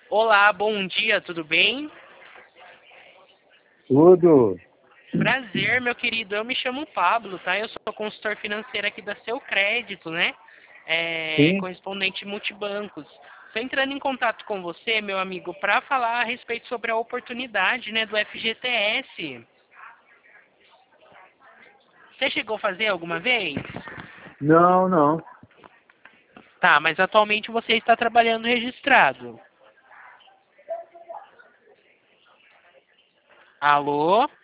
Olá, bom dia, tudo bem? Tudo. Prazer, meu querido. Eu me chamo Pablo, tá? Eu sou consultor financeiro aqui da Seu Crédito, né? Sim. Correspondente multibancos. Estou entrando em contato com você, meu amigo, para falar a respeito sobre a oportunidade, né, do FGTS. Você chegou a fazer alguma vez? Não, não. Tá, mas atualmente você está trabalhando registrado. Alô?